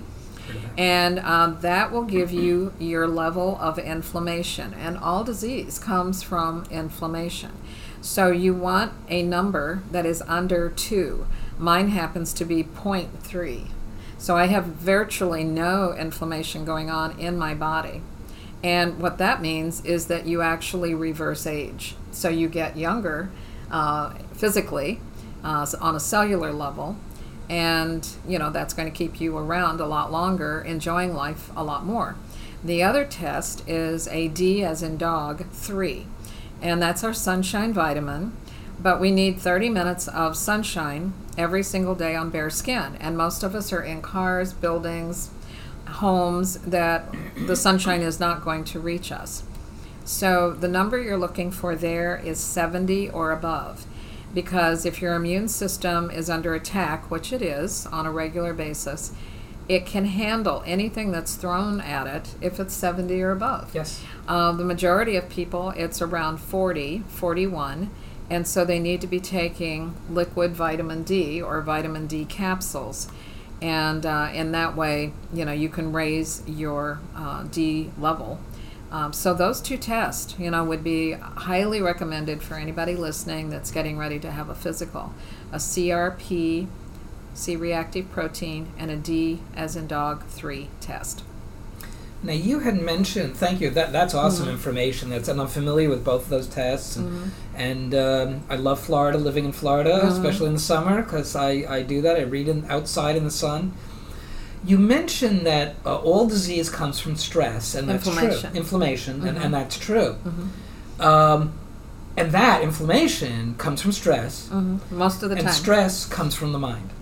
And um, that will give you your level of inflammation. And all disease comes from inflammation. So you want a number that is under two. Mine happens to be zero point three. So I have virtually no inflammation going on in my body. And what that means is that you actually reverse age. So you get younger uh, physically uh, on a cellular level. And, you know, that's going to keep you around a lot longer, enjoying life a lot more. The other test is a D as in dog, three. And that's our sunshine vitamin. But we need thirty minutes of sunshine every single day on bare skin. And most of us are in cars, buildings, homes that the sunshine is not going to reach us. So the number you're looking for there is seventy or above. Because if your immune system is under attack, which it is on a regular basis, it can handle anything that's thrown at it if it's seventy or above. Yes. Uh, the majority of people, it's around forty, forty-one, and so they need to be taking liquid vitamin D or vitamin D capsules. And uh, in that way, you know, you can raise your uh, D level. Um, so those two tests, you know, would be highly recommended for anybody listening that's getting ready to have a physical. A C R P, C-reactive protein, and a D as in dog three test. Now you had mentioned, thank you, that that's awesome Mm-hmm. information. That's, and I'm familiar with both of those tests. And, Mm-hmm. and um, I love Florida, living in Florida, Mm-hmm. especially in the summer, because I, I do that. I read in, outside in the sun. You mentioned that uh, all disease comes from stress, and that's Inflammation. true. Inflammation, Mm-hmm. and, and that's true. Mm-hmm. Um, and that inflammation comes from stress, Mm-hmm. Most of the and time. stress comes from the mind.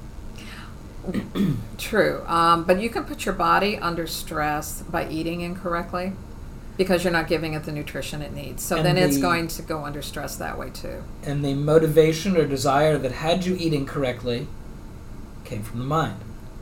True. Um, but you can put your body under stress by eating incorrectly because you're not giving it the nutrition it needs. So And then it's the- going to go under stress that way too. And the motivation or desire that had you eating correctly came from the mind.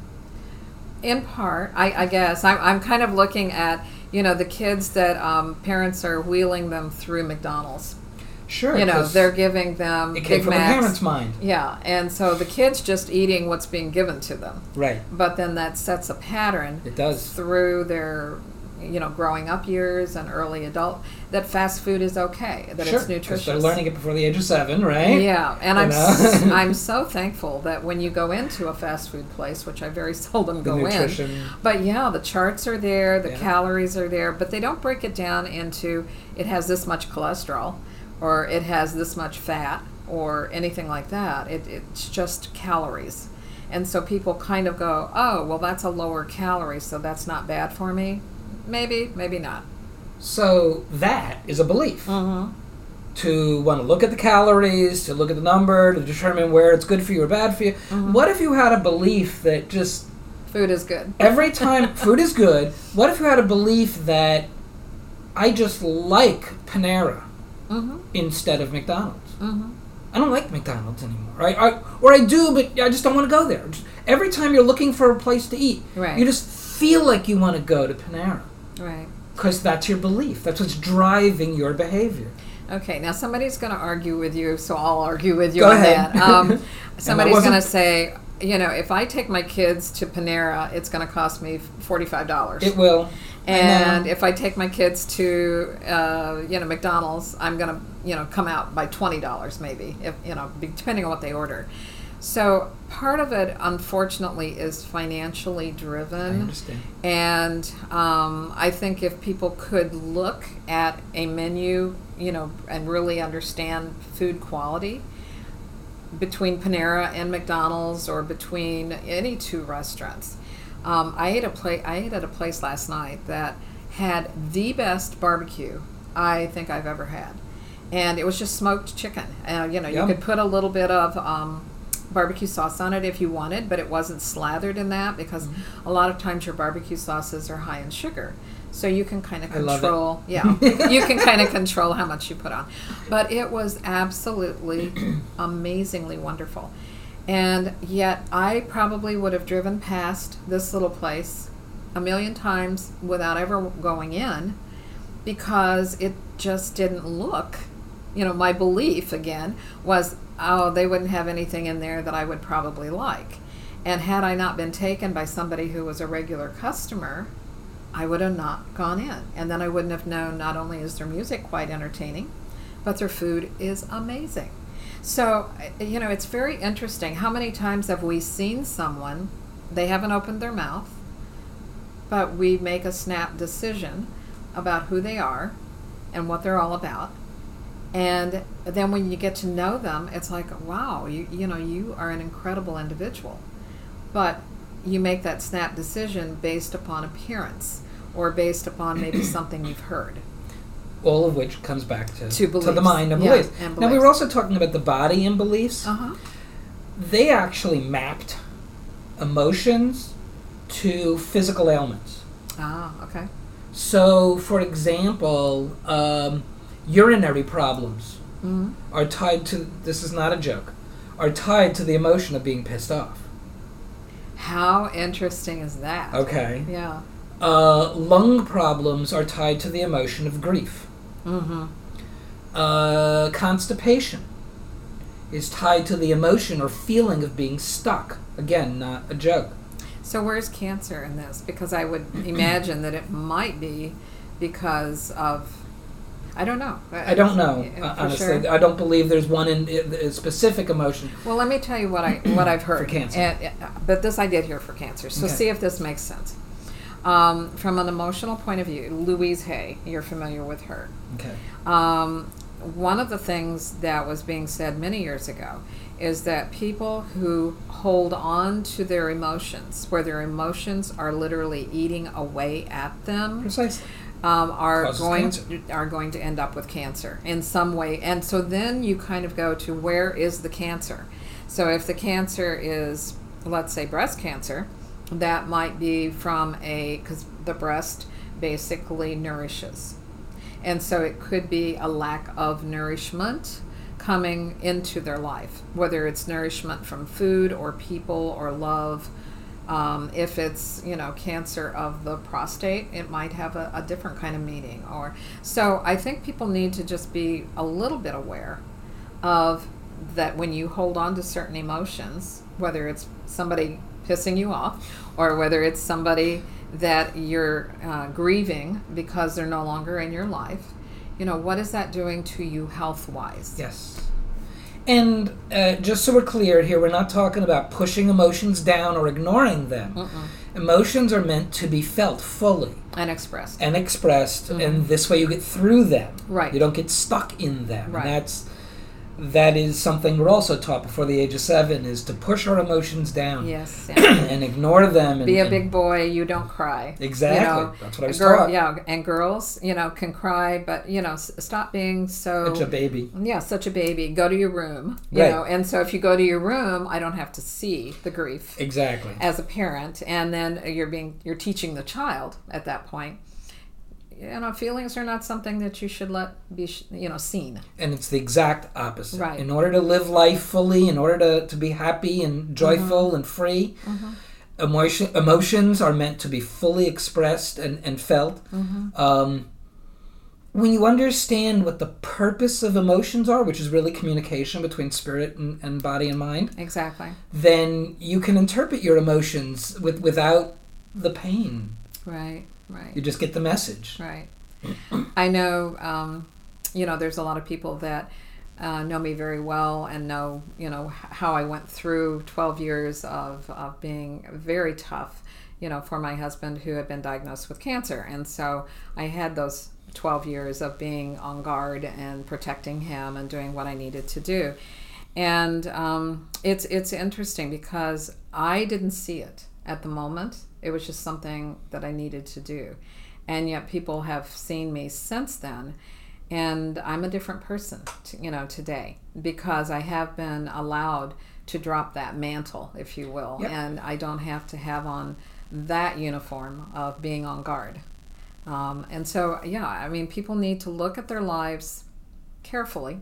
In part, I, I guess, I'm, I'm kind of looking at, you know, the kids that um, parents are wheeling them through McDonald's. Sure. You know, 'cause they're giving them it came Big from the Macs. parent's mind. Yeah, and so the kid's just eating what's being given to them. Right. But then that sets a pattern It does. through their, you know, growing up years and early adult, that fast food is okay, that Sure. it's 'cause nutritious. they're learning it before the age of seven, right? Yeah, and You I'm know? s- I'm so thankful that when you go into a fast food place, which I very seldom The go nutrition. in, but yeah, the charts are there, the Yeah. calories are there, but they don't break it down into it has this much cholesterol, or it has this much fat, or anything like that. It, it's just calories. And so people kind of go, oh, well, that's a lower calorie, so that's not bad for me. Maybe, maybe not. So that is a belief. Mm-hmm. To want to look at the calories, to look at the number, to determine where it's good for you or bad for you. Mm-hmm. What if you had a belief that just Food is good. every time food is good, what if you had a belief that I just like Panera Mm-hmm. instead of McDonald's? Mm-hmm. I don't like McDonald's anymore. I, I, or I do, but I just don't want to go there. Just, every time you're looking for a place to eat, Right. you just feel like you want to go to Panera. Right. Because that's your belief. That's what's driving your behavior. Okay, now somebody's going to argue with you, so I'll argue with you Go on ahead. that. Um, somebody's wasn't- going to say, you know, if I take my kids to Panera, it's going to cost me forty-five dollars. It will. And if I take my kids to, uh, you know, McDonald's, I'm going to, you know, come out by twenty dollars maybe, if you know, be- depending on what they order. So part of it, unfortunately, is financially I driven. understand. And um, I think if people could look at a menu, you know, and really understand food quality between Panera and McDonald's or between any two restaurants. Um, I ate a pla- I ate at a place last night that had the best barbecue I think I've ever had, and it was just smoked chicken. Uh, you know, Yum. you could put a little bit of um, barbecue sauce on it if you wanted, but it wasn't slathered in that because Mm-hmm. a lot of times your barbecue sauces are high in sugar. So you can kind of I love it. control, yeah, you can kind of control how much you put on. But it was absolutely amazingly wonderful. And yet I probably would have driven past this little place a million times without ever going in because it just didn't look, you know, my belief again was, oh, they wouldn't have anything in there that I would probably like. And had I not been taken by somebody who was a regular customer, I would have not gone in. And then I wouldn't have known not only is their music quite entertaining, but their food is amazing. So, you know, it's very interesting. How many times have we seen someone, they haven't opened their mouth, but we make a snap decision about who they are and what they're all about. And then when you get to know them, it's like, wow, you, you know, you are an incredible individual. But you make that snap decision based upon appearance or based upon maybe something you've heard. All of which comes back to, to, to the mind and yeah, beliefs. and beliefs. Now, we were also talking about the body and beliefs. Uh-huh. They actually mapped emotions to physical ailments. Ah, okay. So, for example, um, urinary problems Mm-hmm. are tied to, this is not a joke, are tied to the emotion of being pissed off. How interesting is that? Okay. Yeah. Uh, lung problems are tied to the emotion of grief. Mm-hmm. Uh, constipation is tied to the emotion or feeling of being stuck. Again, not a joke. So where's cancer in this? Because I would imagine that it might be because of, I don't know. I don't know, For uh, honestly. sure. I don't believe there's one in, in a specific emotion. Well, let me tell you what I what I've heard. For cancer. And, uh, but this I did hear for cancer. So Okay. see if this makes sense. Um, from an emotional point of view, Louise Hay, you're familiar with her. Okay. Um, one of the things that was being said many years ago is that people who hold on to their emotions, where their emotions are literally eating away at them, Precisely. um, are Causes going cancer. to, are going to end up with cancer in some way. And so then you kind of go to, where is the cancer? So if the cancer is, let's say, breast cancer, that might be from a, because the breast basically nourishes. And so it could be a lack of nourishment coming into their life, whether it's nourishment from food or people or love. Um, if it's, you know, cancer of the prostate, it might have a, a different kind of meaning. Or so I think people need to just be a little bit aware of that when you hold on to certain emotions, whether it's somebody pissing you off or whether it's somebody that you're uh, grieving because they're no longer in your life, you know, what is that doing to you health-wise? Yes. And uh, just so we're clear here, we're not talking about pushing emotions down or ignoring them. Mm-mm. Emotions are meant to be felt fully And expressed. and expressed, Mhm. and this way you get through them. Right. You don't get stuck in them. Right. And that's that is something we're also taught before the age of seven, is to push our emotions down Yes. and ignore them. And, Be a and- big boy, you don't cry. Exactly. You know, That's what I was girl, taught. Yeah, and girls, you know, can cry, but, you know, s- stop being so... Such a baby. Yeah, such a baby. Go to your room. You Right. know, and so if you go to your room, I don't have to see the grief Exactly. as a parent, and then you're being you're teaching the child at that point. You know, feelings are not something that you should let be, sh- you know, seen. And it's the exact opposite. Right. In order to live life fully, in order to, to be happy and joyful and free, Mm-hmm. emotion, emotions are meant to be fully expressed and, and felt. Mm-hmm. Um, when you understand what the purpose of emotions are, which is really communication between spirit and, and body and mind, Exactly. then you can interpret your emotions with, without the pain. Right. Right. You just get the message. Right. I know, um, you know, there's a lot of people that uh, know me very well and know, you know, h- how I went through twelve years of, of being very tough, you know, for my husband who had been diagnosed with cancer. And so I had those twelve years of being on guard and protecting him and doing what I needed to do. And um, it's it's interesting because I didn't see it at the moment. It was just something that I needed to do. And yet people have seen me since then. And I'm a different person, to, you know, today because I have been allowed to drop that mantle, if you will. Yep. And I don't have to have on that uniform of being on guard. Um, and so, yeah, I mean, people need to look at their lives carefully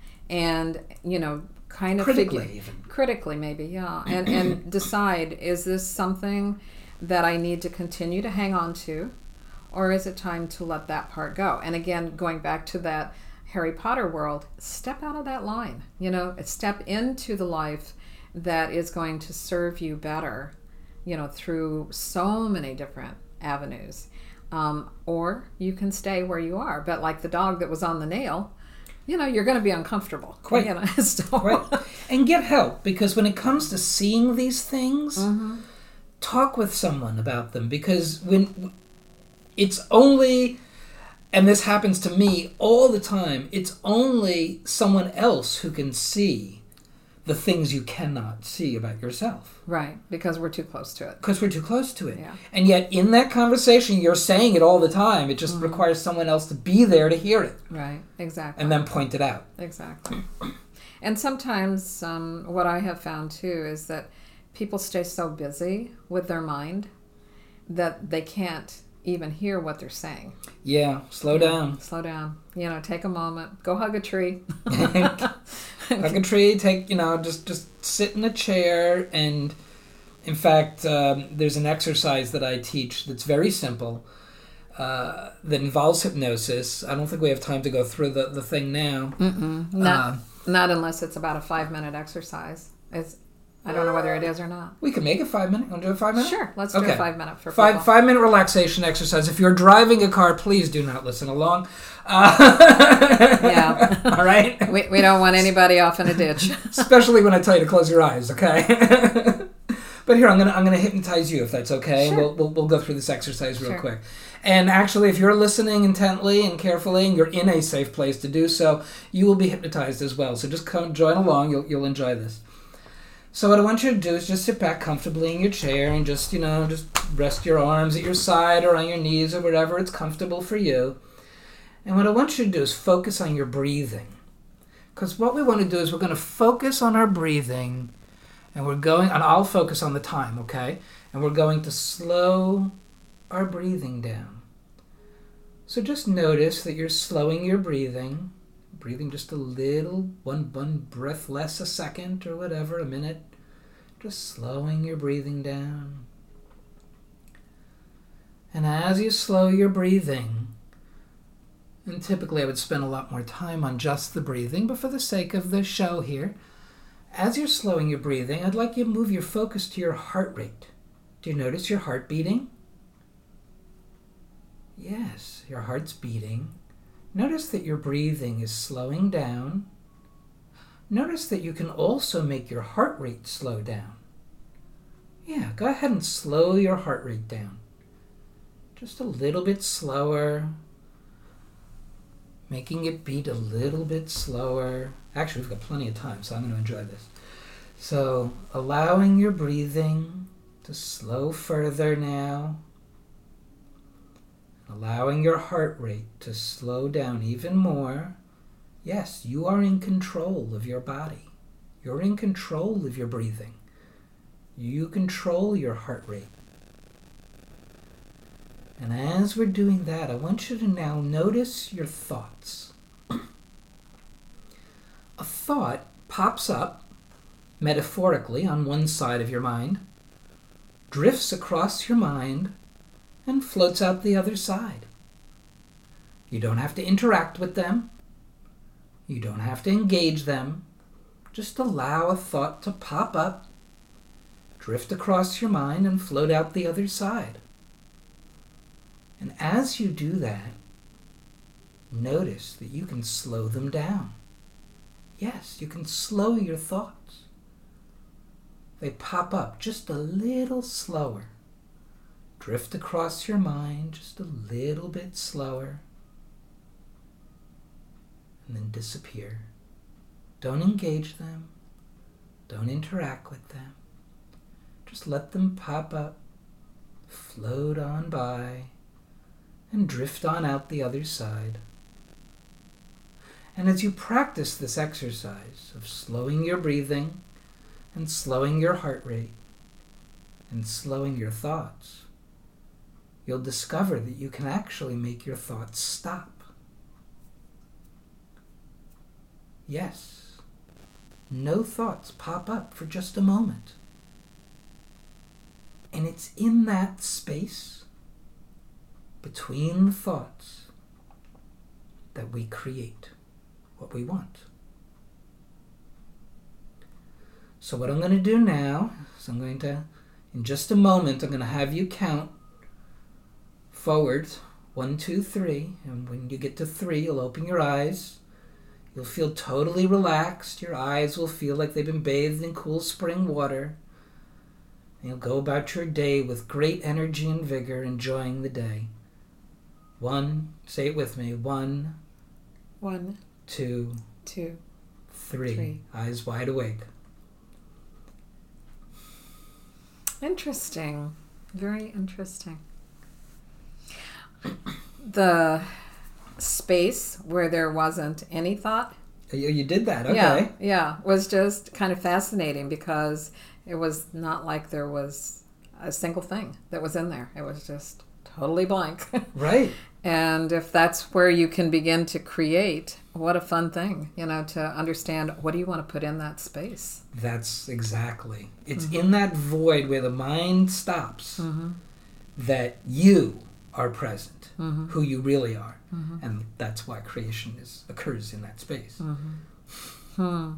and, you know, kind of Critically, figure, even. critically maybe, yeah, and and decide, is this something that I need to continue to hang on to, or is it time to let that part go? And again, going back to that Harry Potter world, step out of that line, you know, step into the life that is going to serve you better, you know, through so many different avenues. Um, or you can stay where you are. But like the dog that was on the nail, you know, you're going to be uncomfortable. Quite. You know, so. Right. And get help, because when it comes to seeing these things, Mm-hmm. talk with someone about them, because when it's only, and this happens to me all the time, it's only someone else who can see the things you cannot see about yourself. Right, because we're too close to it. Because we're too close to it. Yeah. And yet in that conversation, you're saying it all the time. It just Mm-hmm. requires someone else to be there to hear it. Right, exactly. And then point it out. Exactly. And sometimes um, what I have found too is that people stay so busy with their mind that they can't even hear what they're saying. Yeah, slow down. Slow down. You know, take a moment. Go hug a tree. Hug a tree, take, you know, just, just sit in a chair. And in fact, um, there's an exercise that I teach that's very simple uh, that involves hypnosis. I don't think we have time to go through the, the thing now. Mm-mm. Not, Um, not unless it's about a five-minute exercise. It's, I don't know whether it is or not. We can make it five minutes. Want to do a five minute? Sure, let's do Okay. a five-minute for Five people. five minute relaxation exercise. If you're driving a car, please do not listen along. Uh, Yeah. All right. We, we don't want anybody off in a ditch. Especially when I tell you to close your eyes. Okay. But here, I'm gonna I'm gonna hypnotize you if that's okay. Sure. We'll, we'll we'll go through this exercise real Sure. quick. And actually, if you're listening intently and carefully, and you're in a safe place to do so, you will be hypnotized as well. So just come join along. You'll you'll enjoy this. So what I want you to do is just sit back comfortably in your chair and just, you know, just rest your arms at your side or on your knees or wherever it's comfortable for you. And what I want you to do is focus on your breathing. Because what we want to do is we're going to focus on our breathing, and we're going, and I'll focus on the time, okay? And we're going to slow our breathing down. So just notice that you're slowing your breathing. Breathing just a little, one one breath less a second or whatever, a minute. Just slowing your breathing down. And as you slow your breathing, and typically I would spend a lot more time on just the breathing, but for the sake of the show here, as you're slowing your breathing, I'd like you to move your focus to your heart rate. Do you notice your heart beating? Yes, your heart's beating. Notice that your breathing is slowing down. Notice that you can also make your heart rate slow down. Yeah, go ahead and slow your heart rate down. Just a little bit slower. Making it beat a little bit slower. Actually, we've got plenty of time, so I'm going to enjoy this. So, allowing your breathing to slow further now. Allowing your heart rate to slow down even more. Yes, you are in control of your body. You're in control of your breathing. You control your heart rate. And as we're doing that, I want you to now notice your thoughts. A thought pops up, metaphorically, on one side of your mind, drifts across your mind, and floats out the other side. You don't have to interact with them. You don't have to engage them. Just allow a thought to pop up, drift across your mind, and float out the other side. And as you do that, notice that you can slow them down. Yes, you can slow your thoughts. They pop up just a little slower. Drift across your mind just a little bit slower. And then disappear. Don't engage them. Don't interact with them. Just let them pop up, float on by, and drift on out the other side. And as you practice this exercise of slowing your breathing and slowing your heart rate and slowing your thoughts, you'll discover that you can actually make your thoughts stop. Yes, no thoughts pop up for just a moment. And it's in that space between the thoughts that we create what we want. So what I'm going to do now is I'm going to, in just a moment, I'm going to have you count forwards. One, two, three. And when you get to three, you'll open your eyes. You'll feel totally relaxed. Your eyes will feel like they've been bathed in cool spring water. And you'll go about your day with great energy and vigor, enjoying the day. One, say it with me. One, One, two, two, three. three. Eyes wide awake. Interesting. Very interesting. The space where there wasn't any thought. You, you did that, okay. Yeah, yeah, was just kind of fascinating because it was not like there was a single thing that was in there. It was just totally blank. Right. And if that's where you can begin to create, what a fun thing, you know, to understand what do you want to put in that space. That's exactly. It's Mm-hmm. in that void where the mind stops Mm-hmm. that you are present, Mm-hmm. who you really are. Mm-hmm. And that's why creation is occurs in that space. Mm-hmm. Hmm.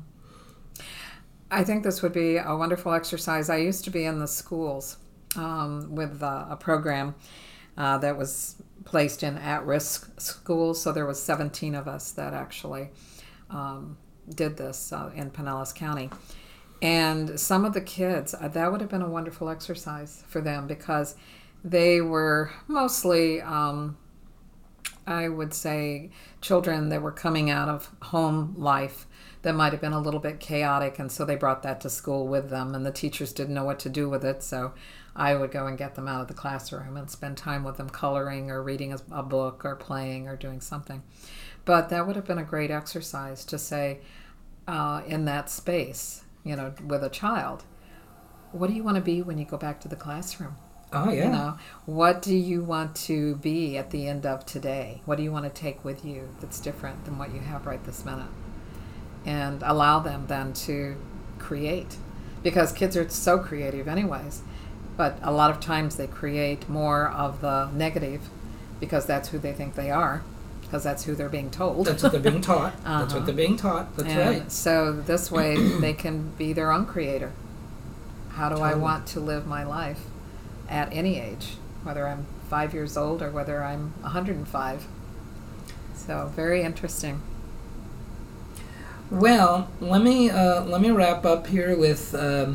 I think this would be a wonderful exercise. I used to be in the schools um, with uh, a program uh, that was placed in at-risk schools. So there was seventeen of us that actually um, did this uh, in Pinellas County. And some of the kids, uh, that would have been a wonderful exercise for them because they were mostly, um, I would say, children that were coming out of home life that might have been a little bit chaotic, and so they brought that to school with them, and the teachers didn't know what to do with it, so I would go and get them out of the classroom and spend time with them coloring or reading a, a book or playing or doing something. But that would have been a great exercise to say, uh, in that space, you know, with a child, what do you want to be when you go back to the classroom? Oh, yeah. You know, what do you want to be at the end of today? What do you want to take with you that's different than what you have right this minute? And allow them then to create. Because kids are so creative anyways. But a lot of times they create more of the negative because that's who they think they are. Because that's who they're being told. That's what they're being taught. Uh-huh. That's what they're being taught. That's and right. So this way they can be their own creator. How do I Totally. want to live my life at any age? Whether I'm five years old or whether I'm one hundred five. So very interesting. Well, let me uh, let me wrap up here with. Um,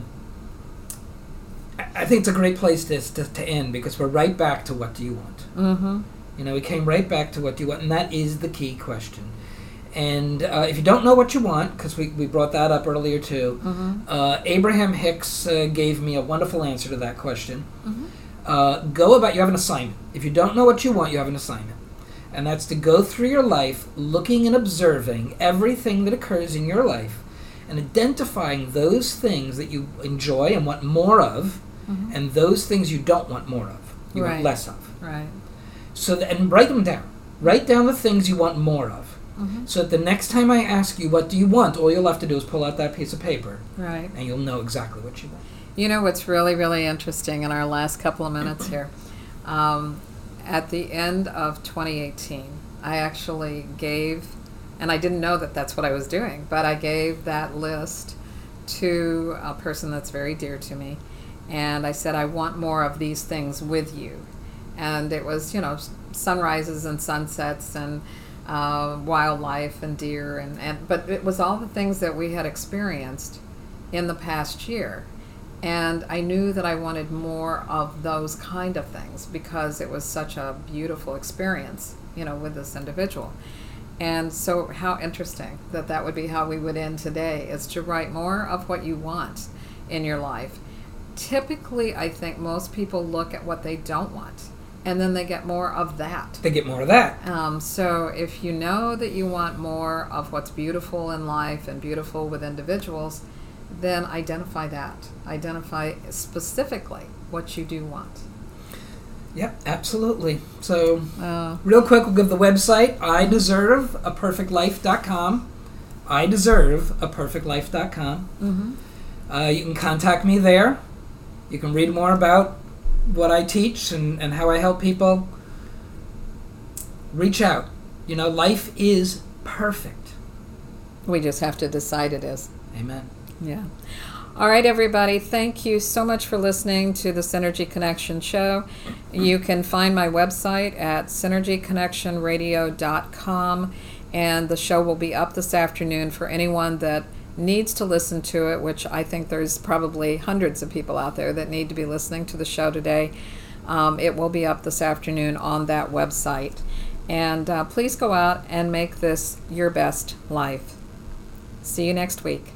I I think it's a great place to, to to end because we're right back to what do you want. Mm-hmm. You know, we came right back to what do you want, and that is the key question. And uh, if you don't know what you want, because we, we brought that up earlier too, Mm-hmm. uh, Abraham Hicks uh, gave me a wonderful answer to that question. Mm-hmm. Uh, go about, you have an assignment. If you don't know what you want, you have an assignment. And that's to go through your life looking and observing everything that occurs in your life and identifying those things that you enjoy and want more of, Mm-hmm. and those things you don't want more of, you Right. want less of. Right. So that, and write them down. Write down the things you want more of. Mm-hmm. So that the next time I ask you, what do you want, all you'll have to do is pull out that piece of paper, Right. and you'll know exactly what you want. You know what's really, really interesting in our last couple of minutes here? Um, at the end of twenty eighteen, I actually gave, and I didn't know that that's what I was doing, but I gave that list to a person that's very dear to me. And I said, I want more of these things with you. And it was, you know, sunrises and sunsets and uh, wildlife and deer. And, and but it was all the things that we had experienced in the past year. And I knew that I wanted more of those kind of things because it was such a beautiful experience, you know, with this individual. And so how interesting that that would be how we would end today, is to write more of what you want in your life. Typically, I think most people look at what they don't want, and then they get more of that. They get more of that. Um, so if you know that you want more of what's beautiful in life and beautiful with individuals, then identify that. Identify specifically what you do want. Yep, absolutely. So, Uh, real quick, we'll give the website, I deserve a perfect life dot com. I deserve a perfect life dot com. mm-hmm. Uh, you can contact me there. You can read more about what I teach and, and how I help people. Reach out. You know, life is perfect. We just have to decide it is. Amen. Yeah. All right, everybody, thank you so much for listening to the Synergy Connection Show. You can find my website at synergy connection radio dot com, and the show will be up this afternoon for anyone that needs to listen to it, which I think there's probably hundreds of people out there that need to be listening to the show today. Um, it will be up this afternoon on that website. And uh, please go out and make this your best life. See you next week.